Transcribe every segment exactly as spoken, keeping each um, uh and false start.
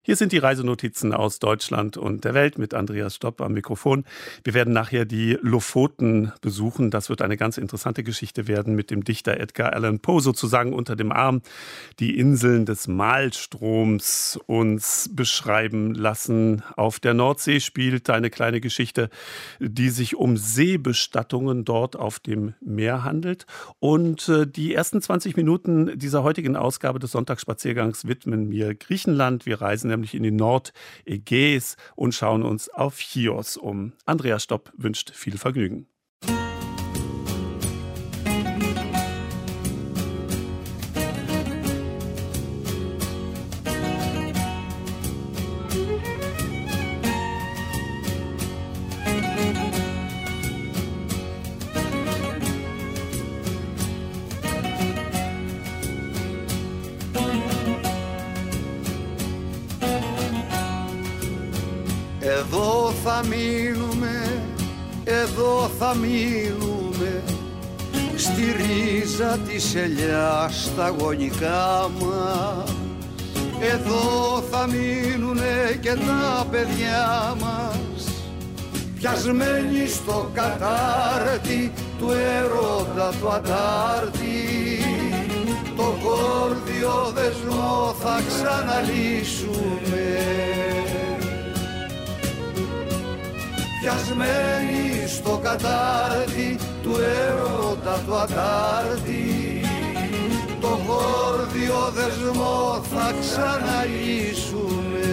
Hier sind die Reisenotizen aus Deutschland und der Welt mit Andreas Stopp am Mikrofon. Wir werden nachher die Lofoten besuchen. Das wird eine ganz interessante Geschichte werden mit dem Dichter Edgar Allan Poe sozusagen unter dem Arm. Die Inseln des Malstroms uns beschreiben lassen. Auf der Nordsee spielt eine kleine Geschichte, die sich um Seebestattungen dort auf dem Meer handelt. Und die ersten zwanzig Minuten dieser heutigen Ausgabe des Sonntagsspaziergangs widmen mir Griechenland. Wir reisen nämlich in die Nordägäis und schauen uns auf Chios um. Andreas Stopp wünscht viel Vergnügen. Εδώ θα μείνουμε, εδώ θα μείνουμε, στη ρίζα της ελιάς στα γονικά μας. Εδώ θα μείνουνε και τα παιδιά μας, πιασμένοι στο κατάρτι του έρωτα του Αντάρτη. Το γόρδιο δεσμό θα ξαναλύσουμε, πιασμένοι στο κατάρτι του έρωτα του Αντάρτη. Το γόρδιο δεσμό θα ξαναλύσουμε.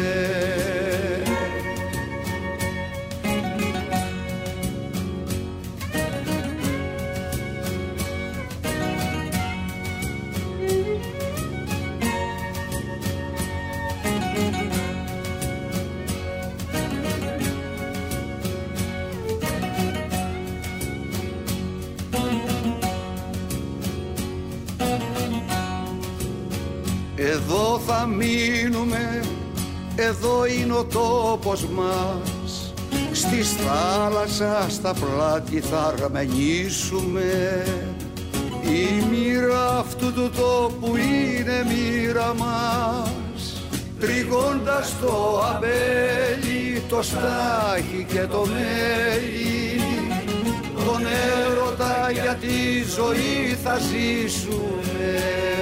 Εδώ θα μείνουμε, εδώ είναι ο τόπος μας, στη θάλασσα στα πλάτη θα αρμενήσουμε. Η μοίρα αυτού του τόπου είναι μοίρα μας, τριγώντας το αμπέλι, το στάχι και το μέλι. Τον έρωτα για τη ζωή θα ζήσουμε,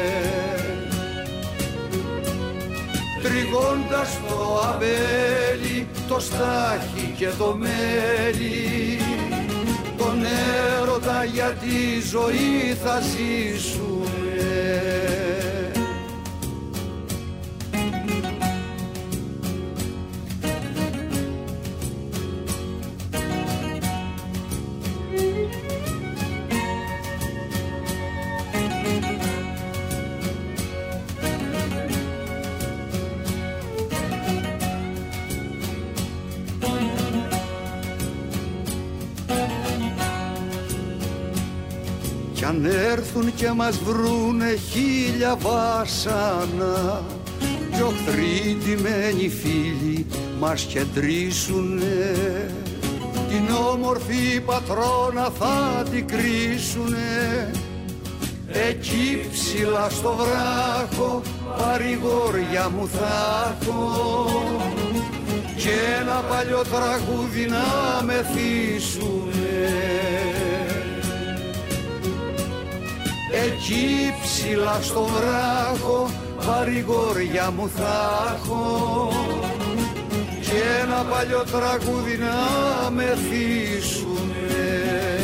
τριγώντας το αμπέλι, το στάχι και το μέλι. Τον έρωτα για τη ζωή θα ζήσουμε. Κι αν έρθουν και μας βρούνε χίλια βάσανα, κι οχθροί ντυμένοι φίλοι μας κεντρήσουνε, την όμορφη πατρόνα θα την κρίσουνε. Εκεί ψηλά στο βράχο παρηγόρια μου θα έχω, και ένα παλιό τραγούδι να μεθύσουνε. Εκεί ψηλά στο βράχο παρηγόρια μου θα έχω, και ένα παλιό τραγούδι να μεθύσουνε.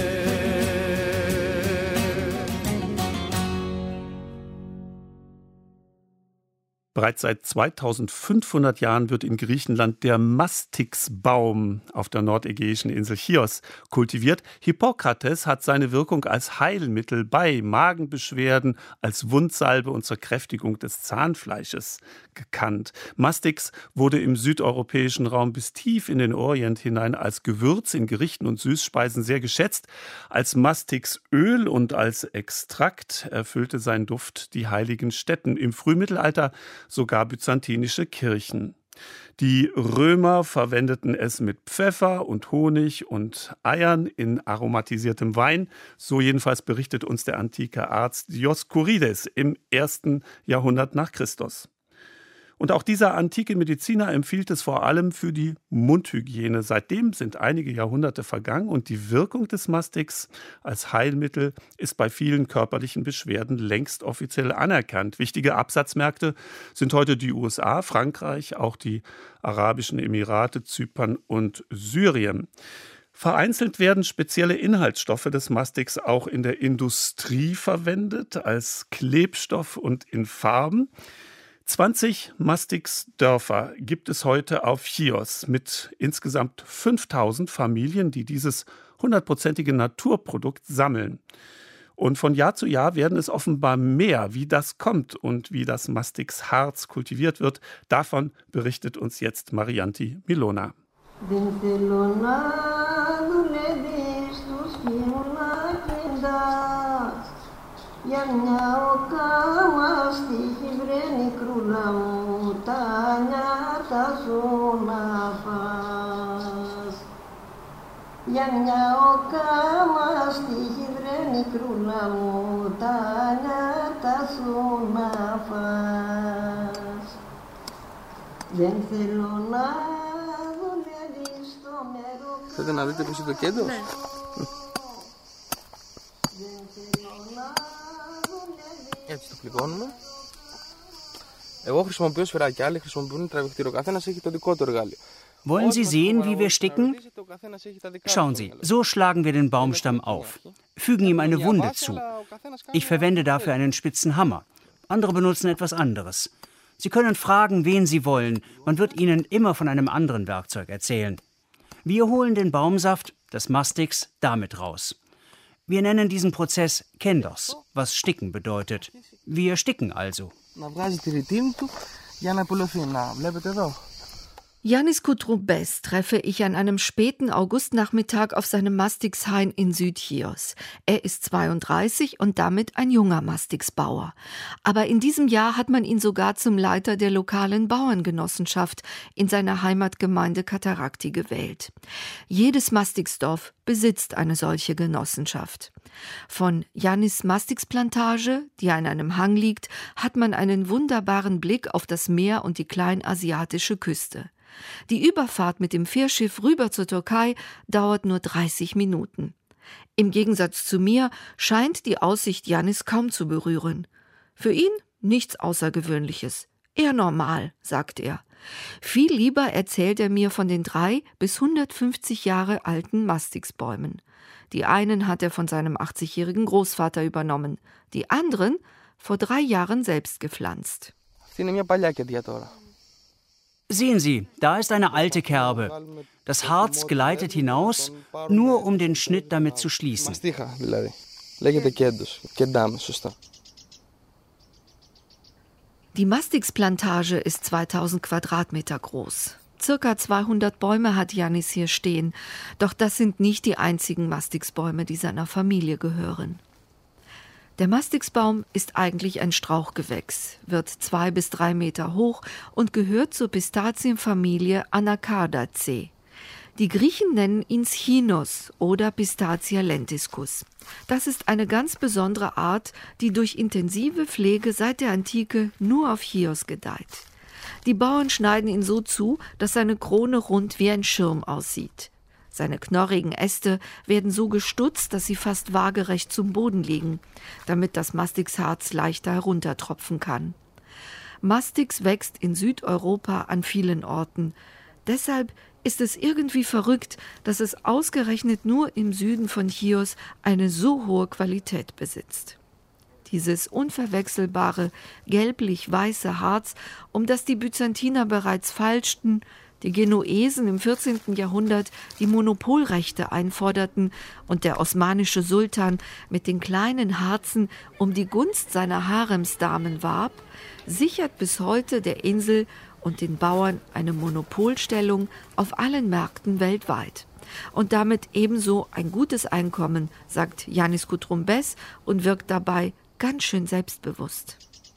Bereits seit zweitausendfünfhundert Jahren wird in Griechenland der Mastixbaum auf der nordägäischen Insel Chios kultiviert. Hippokrates hat seine Wirkung als Heilmittel bei Magenbeschwerden, als Wundsalbe und zur Kräftigung des Zahnfleisches gekannt. Mastix wurde im südeuropäischen Raum bis tief in den Orient hinein als Gewürz in Gerichten und Süßspeisen sehr geschätzt. Als Mastixöl und als Extrakt erfüllte sein Duft die heiligen Stätten. Im Frühmittelalter sogar byzantinische Kirchen. Die Römer verwendeten es mit Pfeffer und Honig und Eiern in aromatisiertem Wein. So jedenfalls berichtet uns der antike Arzt Dioskurides im ersten Jahrhundert nach Christus. Und auch dieser antike Mediziner empfiehlt es vor allem für die Mundhygiene. Seitdem sind einige Jahrhunderte vergangen und die Wirkung des Mastix als Heilmittel ist bei vielen körperlichen Beschwerden längst offiziell anerkannt. Wichtige Absatzmärkte sind heute die U S A, Frankreich, auch die Arabischen Emirate, Zypern und Syrien. Vereinzelt werden spezielle Inhaltsstoffe des Mastix auch in der Industrie verwendet, als Klebstoff und in Farben. zwanzig Mastix-Dörfer gibt es heute auf Chios mit insgesamt fünftausend Familien, die dieses hundertprozentige Naturprodukt sammeln. Und von Jahr zu Jahr werden es offenbar mehr. Wie das kommt und wie das Mastix-Harz kultiviert wird, davon berichtet uns jetzt Marianti Milona. Για μια οκάμα στη χυβρένη κρούλα μου τα νιάτα σου να φας. Για μια οκάμα στη χυβρένη κρούλα μου τα νιάτα σου να φας. Δεν θέλω να δουλεύεις στο νερό. Θέλετε να δείτε πώς είναι το κέντρο? Ναι. Έτσι το πληγώνουμε. Εγώ χρησιμοποιώ σφυράκια, άλλοι χρησιμοποιούν τραβηχτήριο. Ο καθένας έχει το δικό του εργάλειο. Wollen Sie sehen, wie wir sticken? Schauen Sie, so schlagen wir den Baumstamm auf, fügen ihm eine Wunde zu. Ich verwende dafür einen spitzen Hammer. Andere benutzen etwas anderes. Sie können fragen, wen Sie wollen. Man wird Ihnen immer von einem anderen Werkzeug erzählen. Wir holen den Baumsaft, das Mastix, damit raus. Wir nennen diesen Prozess Kendos, was sticken bedeutet. Wir sticken also. Yannis Koutroumbes treffe ich an einem späten Augustnachmittag auf seinem Mastix-Hain in Südchios. Er ist zweiunddreißig und damit ein junger Mastix-Bauer. Aber in diesem Jahr hat man ihn sogar zum Leiter der lokalen Bauerngenossenschaft in seiner Heimatgemeinde Katarakti gewählt. Jedes Mastix-Dorf besitzt eine solche Genossenschaft. Von Yannis Mastix-Plantage, die an einem Hang liegt, hat man einen wunderbaren Blick auf das Meer und die kleinasiatische Küste. Die Überfahrt mit dem Fährschiff rüber zur Türkei dauert nur dreißig Minuten. Im Gegensatz zu mir scheint die Aussicht Yannis kaum zu berühren. Für ihn nichts Außergewöhnliches, eher normal, sagt er. Viel lieber erzählt er mir von den drei bis hundertfünfzig Jahre alten Mastix-Bäumen. Die einen hat er von seinem achtzigjährigen Großvater übernommen, die anderen vor drei Jahren selbst gepflanzt. Sehen Sie, da ist eine alte Kerbe. Das Harz gleitet hinaus, nur um den Schnitt damit zu schließen. Die Mastix-Plantage ist zweitausend Quadratmeter groß. Circa zweihundert Bäume hat Yannis hier stehen. Doch das sind nicht die einzigen Mastix-Bäume, die seiner Familie gehören. Der Mastix-Baum ist eigentlich ein Strauchgewächs, wird zwei bis drei Meter hoch und gehört zur Pistazienfamilie Anacardaceae. Die Griechen nennen ihn Chinos oder Pistacia lentiscus. Das ist eine ganz besondere Art, die durch intensive Pflege seit der Antike nur auf Chios gedeiht. Die Bauern schneiden ihn so zu, dass seine Krone rund wie ein Schirm aussieht. Seine knorrigen Äste werden so gestutzt, dass sie fast waagerecht zum Boden liegen, damit das Mastixharz leichter heruntertropfen kann. Mastix wächst in Südeuropa an vielen Orten. Deshalb ist es irgendwie verrückt, dass es ausgerechnet nur im Süden von Chios eine so hohe Qualität besitzt. Dieses unverwechselbare, gelblich-weiße Harz, um das die Byzantiner bereits feilschten, die Genuesen im vierzehnten Jahrhundert die Monopolrechte einforderten und der osmanische Sultan mit den kleinen Harzen um die Gunst seiner Haremsdamen warb, sichert bis heute der Insel und den Bauern eine Monopolstellung auf allen Märkten weltweit. Und damit ebenso ein gutes Einkommen, sagt Yannis Koutroumbes und wirkt dabei ganz schön selbstbewusst.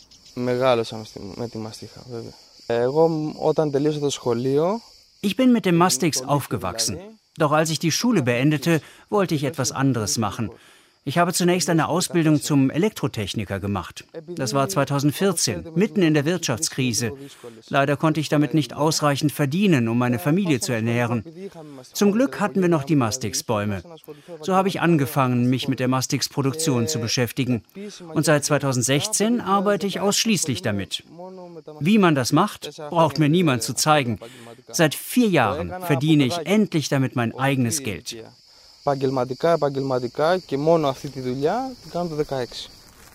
Ich bin mit dem Mastix aufgewachsen. Doch als ich die Schule beendete, wollte ich etwas anderes machen. Ich habe zunächst eine Ausbildung zum Elektrotechniker gemacht. Das war zweitausendvierzehn, mitten in der Wirtschaftskrise. Leider konnte ich damit nicht ausreichend verdienen, um meine Familie zu ernähren. Zum Glück hatten wir noch die Mastixbäume. So habe ich angefangen, mich mit der Mastixproduktion zu beschäftigen. Und seit zweitausendsechzehn arbeite ich ausschließlich damit. Wie man das macht, braucht mir niemand zu zeigen. Seit vier Jahren verdiene ich endlich damit mein eigenes Geld. Επαγγελματικά, επαγγελματικά και μόνο αυτή τη δουλειά την κάνω το δεκαέξι.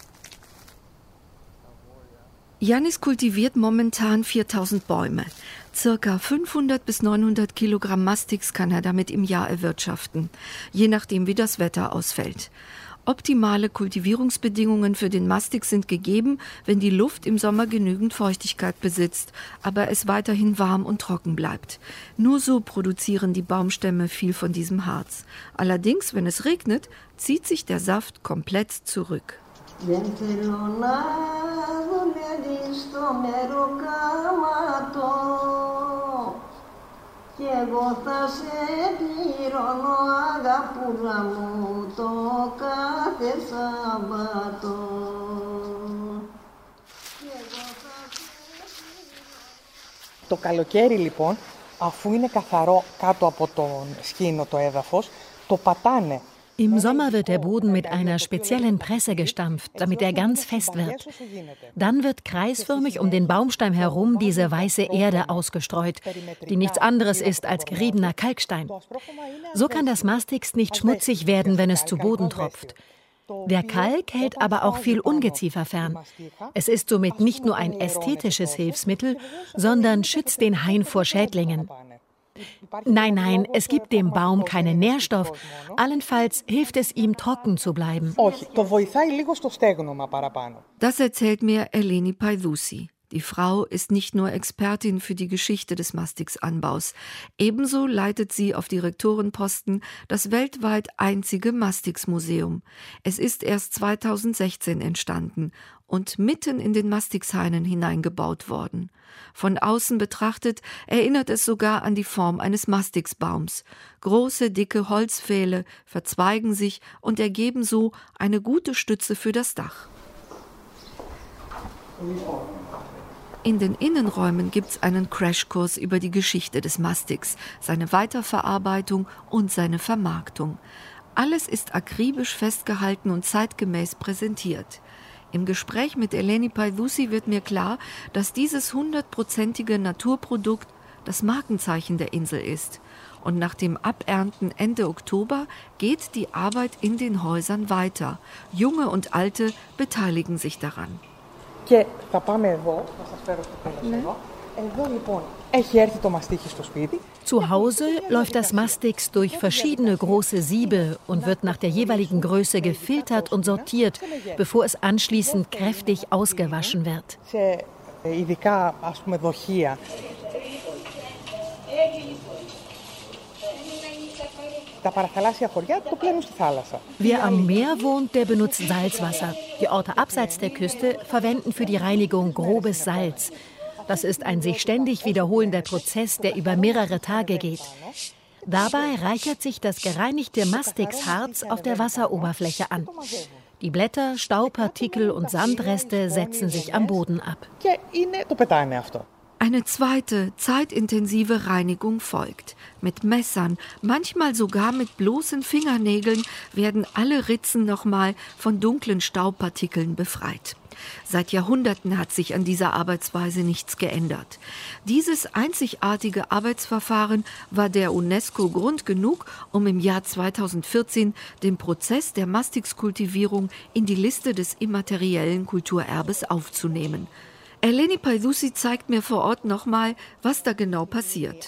Yannis kultiviert momentan viertausend Bäume. Circa fünfhundert bis neunhundert Kilogramm Mastix kann er damit im Jahr erwirtschaften, je nachdem wie das Wetter ausfällt. Optimale Kultivierungsbedingungen für den Mastix sind gegeben, wenn die Luft im Sommer genügend Feuchtigkeit besitzt, aber es weiterhin warm und trocken bleibt. Nur so produzieren die Baumstämme viel von diesem Harz. Allerdings, wenn es regnet, zieht sich der Saft komplett zurück. Κι εγώ θα σε πληρώνω αγαπούλα μου το κάθε Σαββατό. Το καλοκαίρι λοιπόν, αφού είναι καθαρό κάτω από τον σκήνο το έδαφος, το πατάνε. Im Sommer wird der Boden mit einer speziellen Presse gestampft, damit er ganz fest wird. Dann wird kreisförmig um den Baumstamm herum diese weiße Erde ausgestreut, die nichts anderes ist als geriebener Kalkstein. So kann das Mastix nicht schmutzig werden, wenn es zu Boden tropft. Der Kalk hält aber auch viel Ungeziefer fern. Es ist somit nicht nur ein ästhetisches Hilfsmittel, sondern schützt den Hain vor Schädlingen. Nein, nein, es gibt dem Baum keinen Nährstoff. Allenfalls hilft es ihm, trocken zu bleiben. Das erzählt mir Eleni Paidousi. Die Frau ist nicht nur Expertin für die Geschichte des Mastixanbaus. Ebenso leitet sie auf Direktorenposten das weltweit einzige Mastixmuseum. Es ist erst zweitausendsechzehn entstanden und mitten in den Mastixhainen hineingebaut worden. Von außen betrachtet erinnert es sogar an die Form eines Mastixbaums. Große, dicke Holzpfähle verzweigen sich und ergeben so eine gute Stütze für das Dach. In den Innenräumen gibt es einen Crashkurs über die Geschichte des Mastix, seine Weiterverarbeitung und seine Vermarktung. Alles ist akribisch festgehalten und zeitgemäß präsentiert. Im Gespräch mit Eleni Paidousi wird mir klar, dass dieses hundertprozentige Naturprodukt das Markenzeichen der Insel ist. Und nach dem Abernten Ende Oktober geht die Arbeit in den Häusern weiter. Junge und Alte beteiligen sich daran. Και θα πάμε εδώ, θα σας φέρω στο τέλος εδώ. Εδώ λοιπόν έχει έρθει το μαστίχι στο σπίτι. Zu Hause läuft das Mastix durch verschiedene große Siebe und wird nach der jeweiligen Größe gefiltert und sortiert, bevor es anschließend kräftig ausgewaschen wird. Σε ειδικά, ας πούμε, δοχεία. Wer am Meer wohnt, der benutzt Salzwasser. Die Orte abseits der Küste verwenden für die Reinigung grobes Salz. Das ist ein sich ständig wiederholender Prozess, der über mehrere Tage geht. Dabei reichert sich das gereinigte Mastixharz auf der Wasseroberfläche an. Die Blätter, Staubpartikel und Sandreste setzen sich am Boden ab. Eine zweite, zeitintensive Reinigung folgt. Mit Messern, manchmal sogar mit bloßen Fingernägeln, werden alle Ritzen nochmal von dunklen Staubpartikeln befreit. Seit Jahrhunderten hat sich an dieser Arbeitsweise nichts geändert. Dieses einzigartige Arbeitsverfahren war der UNESCO Grund genug, um im Jahr zweitausendvierzehn den Prozess der Mastixkultivierung in die Liste des immateriellen Kulturerbes aufzunehmen. Eleni Paidousi zeigt mir vor Ort nochmal, was da genau passiert.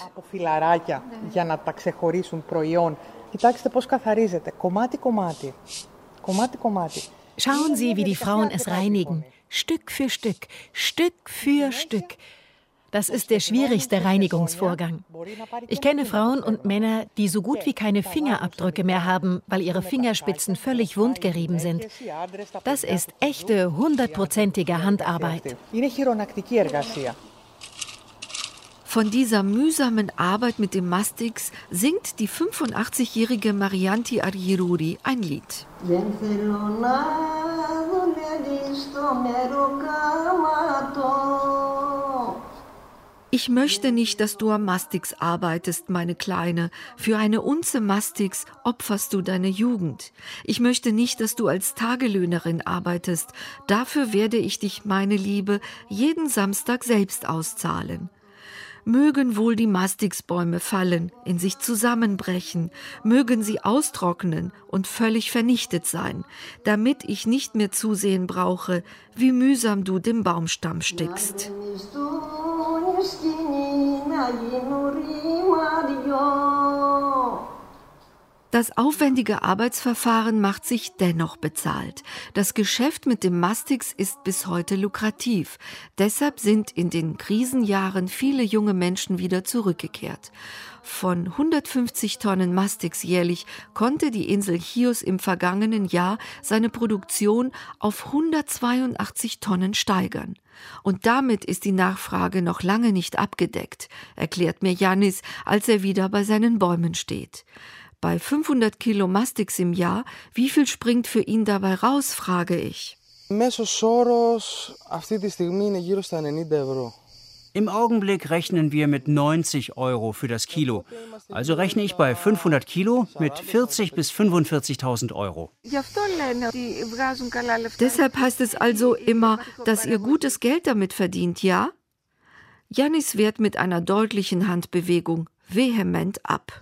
Schauen Sie, wie die Frauen es reinigen. Stück für Stück, Stück für Stück. Das ist der schwierigste Reinigungsvorgang. Ich kenne Frauen und Männer, die so gut wie keine Fingerabdrücke mehr haben, weil ihre Fingerspitzen völlig wundgerieben sind. Das ist echte, hundertprozentige Handarbeit. Von dieser mühsamen Arbeit mit dem Mastix singt die fünfundachtzigjährige Marianti Argyrouri ein Lied. Ich möchte nicht, dass du am Mastix arbeitest, meine Kleine. Für eine Unze Mastix opferst du deine Jugend. Ich möchte nicht, dass du als Tagelöhnerin arbeitest. Dafür werde ich dich, meine Liebe, jeden Samstag selbst auszahlen. Mögen wohl die Mastixbäume fallen, in sich zusammenbrechen, mögen sie austrocknen und völlig vernichtet sein, damit ich nicht mehr zusehen brauche, wie mühsam du den Baumstamm stickst. Das aufwendige Arbeitsverfahren macht sich dennoch bezahlt. Das Geschäft mit dem Mastix ist bis heute lukrativ. Deshalb sind in den Krisenjahren viele junge Menschen wieder zurückgekehrt. Von hundertfünfzig Tonnen Mastix jährlich konnte die Insel Chios im vergangenen Jahr seine Produktion auf hundertzweiundachtzig Tonnen steigern. Und damit ist die Nachfrage noch lange nicht abgedeckt, erklärt mir Yannis, als er wieder bei seinen Bäumen steht. Bei fünfhundert Kilo Mastix im Jahr, wie viel springt für ihn dabei raus, frage ich. Im Augenblick rechnen wir mit neunzig Euro für das Kilo. Also rechne ich bei fünfhundert Kilo mit vierzigtausend bis fünfundvierzigtausend Euro. Deshalb heißt es also immer, dass ihr gutes Geld damit verdient, ja? Yannis wehrt mit einer deutlichen Handbewegung vehement ab.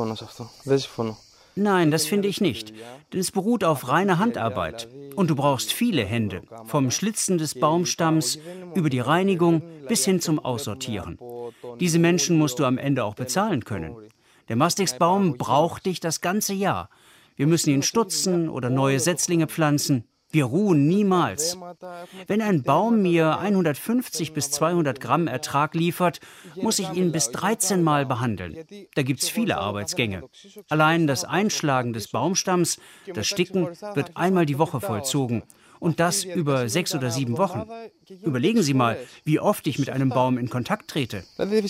Nein, das finde ich nicht, denn es beruht auf reiner Handarbeit. Und du brauchst viele Hände, vom Schlitzen des Baumstamms über die Reinigung bis hin zum Aussortieren. Diese Menschen musst du am Ende auch bezahlen können. Der Mastixbaum braucht dich das ganze Jahr. Wir müssen ihn stutzen oder neue Setzlinge pflanzen. Wir ruhen niemals. Wenn ein Baum mir hundertfünfzig bis zweihundert Gramm Ertrag liefert, muss ich ihn bis dreizehn Mal behandeln. Da gibt es viele Arbeitsgänge. Allein das Einschlagen des Baumstamms, das Sticken, wird einmal die Woche vollzogen. Und das über sechs oder sieben Wochen. Überlegen Sie mal, wie oft ich mit einem Baum in Kontakt trete.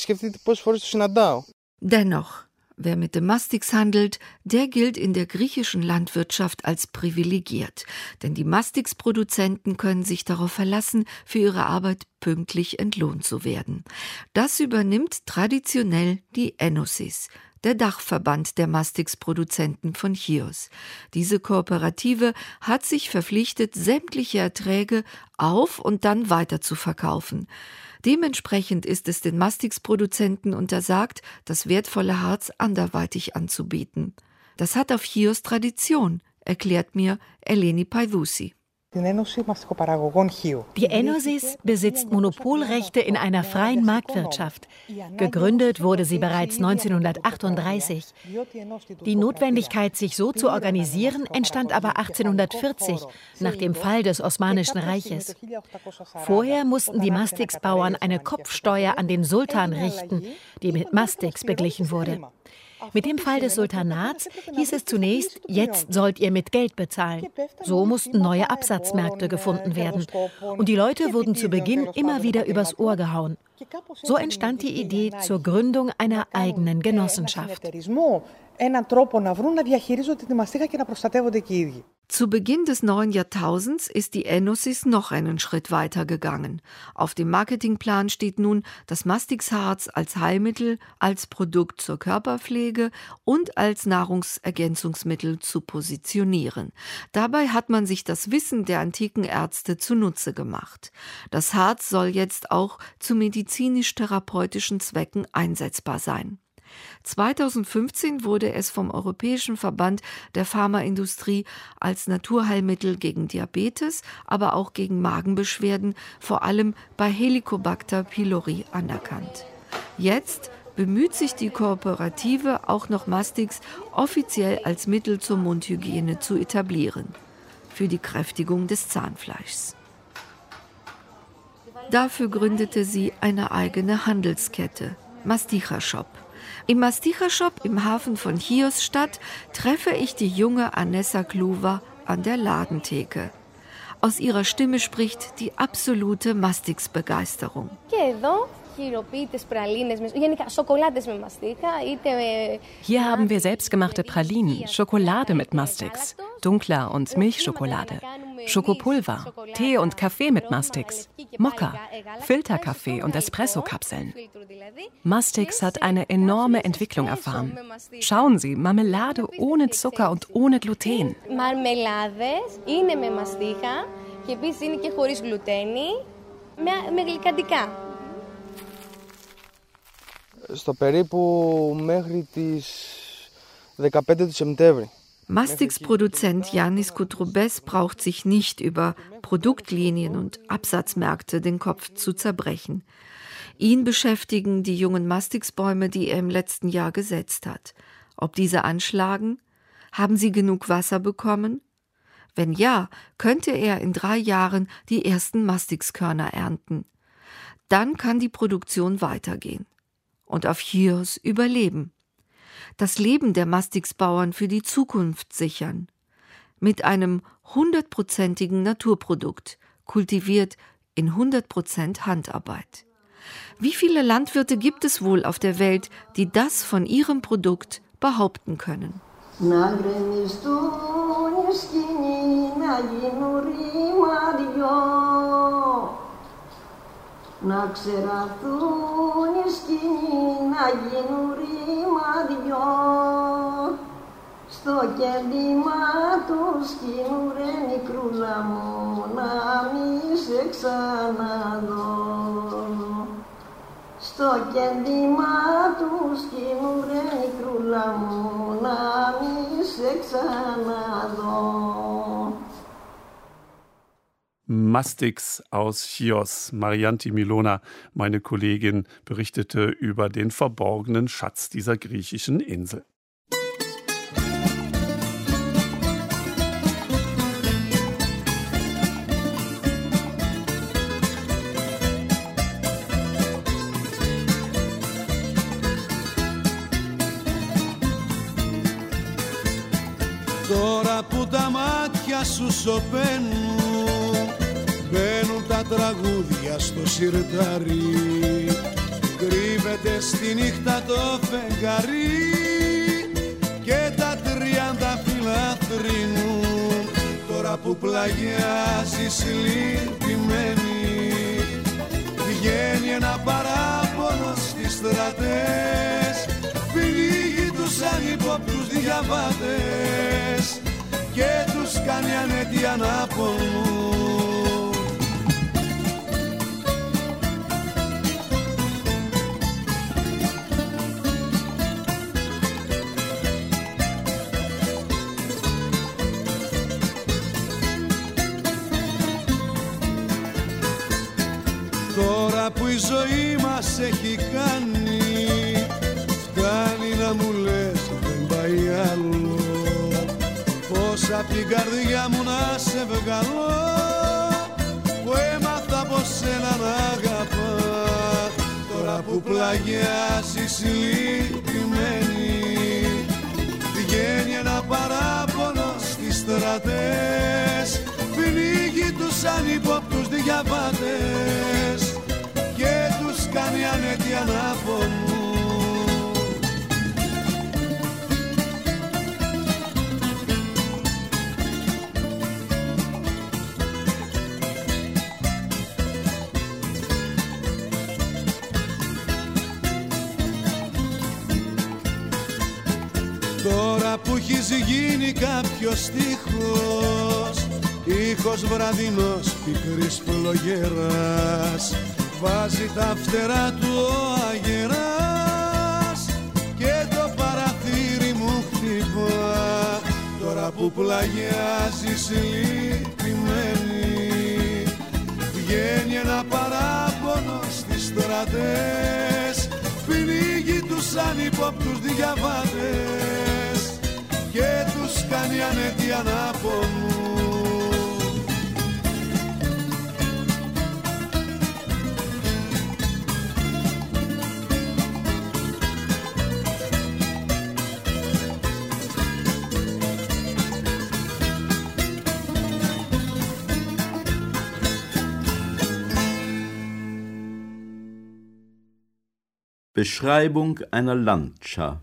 Dennoch, wer mit dem Mastix handelt, der gilt in der griechischen Landwirtschaft als privilegiert. Denn die Mastix-Produzenten können sich darauf verlassen, für ihre Arbeit pünktlich entlohnt zu werden. Das übernimmt traditionell die Enosis, der Dachverband der Mastix-Produzenten von Chios. Diese Kooperative hat sich verpflichtet, sämtliche Erträge auf- und dann weiter zu verkaufen. Dementsprechend ist es den Mastix-Produzenten untersagt, das wertvolle Harz anderweitig anzubieten. Das hat auf Chios Tradition, erklärt mir Eleni Paidousi. Die Enosis besitzt Monopolrechte in einer freien Marktwirtschaft. Gegründet wurde sie bereits neunzehnhundertachtunddreißig. Die Notwendigkeit, sich so zu organisieren, entstand aber achtzehnhundertvierzig, nach dem Fall des Osmanischen Reiches. Vorher mussten die Mastixbauern eine Kopfsteuer an den Sultan richten, die mit Mastix beglichen wurde. Mit dem Fall des Sultanats hieß es zunächst, jetzt sollt ihr mit Geld bezahlen. So mussten neue Absatzmärkte gefunden werden. Und die Leute wurden zu Beginn immer wieder übers Ohr gehauen. So entstand die Idee zur Gründung einer eigenen Genossenschaft. Zu Beginn des neuen Jahrtausends ist die Enosis noch einen Schritt weiter gegangen. Auf dem Marketingplan steht nun, das Mastixharz als Heilmittel, als Produkt zur Körperpflege und als Nahrungsergänzungsmittel zu positionieren. Dabei hat man sich das Wissen der antiken Ärzte zunutze gemacht. Das Harz soll jetzt auch zu medizinisch-therapeutischen Zwecken einsetzbar sein. zweitausendfünfzehn wurde es vom Europäischen Verband der Pharmaindustrie als Naturheilmittel gegen Diabetes, aber auch gegen Magenbeschwerden, vor allem bei Helicobacter pylori, anerkannt. Jetzt bemüht sich die Kooperative auch noch Mastix offiziell als Mittel zur Mundhygiene zu etablieren, für die Kräftigung des Zahnfleischs. Dafür gründete sie eine eigene Handelskette, Masticha Shop. Im Masticha Shop im Hafen von Chios Stadt treffe ich die junge Anessa Kluwer an der Ladentheke. Aus ihrer Stimme spricht die absolute Mastix-Begeisterung. Hier haben wir selbstgemachte Pralinen, Schokolade mit Mastix, Dunkler- und Milchschokolade, Schokopulver, Tee und Kaffee mit Mastix, Mokka, Filterkaffee und Espresso-Kapseln. Mastix hat eine enorme Entwicklung erfahren. Schauen Sie, Marmelade ohne Zucker und ohne Gluten. Μαρμελάδες είναι με μαστίχα και επίσης είναι και χωρίς γλουτένι, με, με γλυκαντικά. Στο περίπου μέχρι τις δεκαπέντε του Σεπτέμβρη. Mastix-Produzent Yannis Koutroubes braucht sich nicht über Produktlinien und Absatzmärkte den Kopf zu zerbrechen. Ihn beschäftigen die jungen Mastix-Bäume, die er im letzten Jahr gesetzt hat. Ob diese anschlagen? Haben sie genug Wasser bekommen? Wenn ja, könnte er in drei Jahren die ersten Mastix-Körner ernten. Dann kann die Produktion weitergehen und auf Chios überleben. Das Leben der Mastix-Bauern für die Zukunft sichern. Mit einem hundertprozentigen Naturprodukt, kultiviert in hundert Prozent Handarbeit. Wie viele Landwirte gibt es wohl auf der Welt, die das von ihrem Produkt behaupten können? Να γκρεμιστούν οι σκηνοί, να γίνουν ρημαριό. Να ξεραθούν οι σκηνοί, να γίνουν ρημαριό. Στο κέντημα του σκηνού ρε μικρούλα μου, να μη σε ξαναδώ. Στο κέντημα του σκηνού ρε μικρούλα μου, να μη σε ξαναδώ. Mastix aus Chios. Marianti Milona, meine Kollegin, berichtete über den verborgenen Schatz dieser griechischen Insel. Τώρα που τα μάτια σου σωπαίνουν, μπαίνουν τα τραγούδια στο σιρτάρι, κρύβεται στη νύχτα το φεγγαρί και τα τριάντα φύλλα θρηνούν. Τώρα που πλαγιάζεις λυπημένη, βγαίνει ένα παράπονο στις στρατές, πνίγει τους ανυπόπτους διαβάτες και τους κάνει ανέτεια να πονούν. Τώρα που η ζωή μας έχει κάνει, φτάνει να μου λες δεν πάει άλλο, πως απ' την καρδιά μου να σε βγαλώ, που έμαθα από σένα να αγαπά. Τώρα που πλαγιάζεις λυπημένη, βγαίνει ένα παράπονο στις στρατές, πνίγει τους ανυπόπτους διαβάτες και τους κάνει ανέτεια να πονούν. Τώρα που έχεις γίνει κάποιος στίχος, ήχος βραδινός πικρής πλογεράς, βάζει τα φτερά του ο αγεράς και το παραθύρι μου χτυπά. Τώρα που πλαγιάζεις λυπημένη, βγαίνει ένα παράπονο στις στρατές, πνίγει τους ανυπόπτους διαβάτες και τους κάνει ανέτεια να πονούν. Beschreibung einer Landschaft.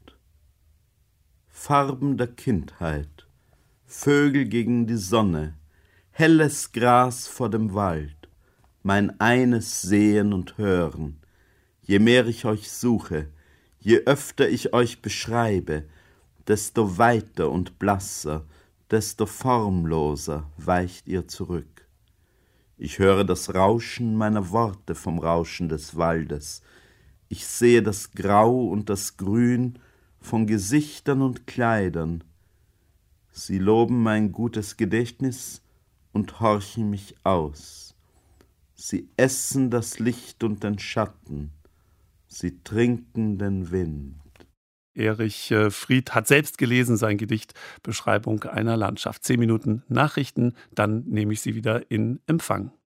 Farben der Kindheit, Vögel gegen die Sonne, helles Gras vor dem Wald, mein eines Sehen und Hören. Je mehr ich euch suche, je öfter ich euch beschreibe, desto weiter und blasser, desto formloser weicht ihr zurück. Ich höre das Rauschen meiner Worte vom Rauschen des Waldes. Ich sehe das Grau und das Grün von Gesichtern und Kleidern. Sie loben mein gutes Gedächtnis und horchen mich aus. Sie essen das Licht und den Schatten. Sie trinken den Wind. Erich Fried hat selbst gelesen, sein Gedicht Beschreibung einer Landschaft. Zehn Minuten Nachrichten, dann nehme ich Sie wieder in Empfang.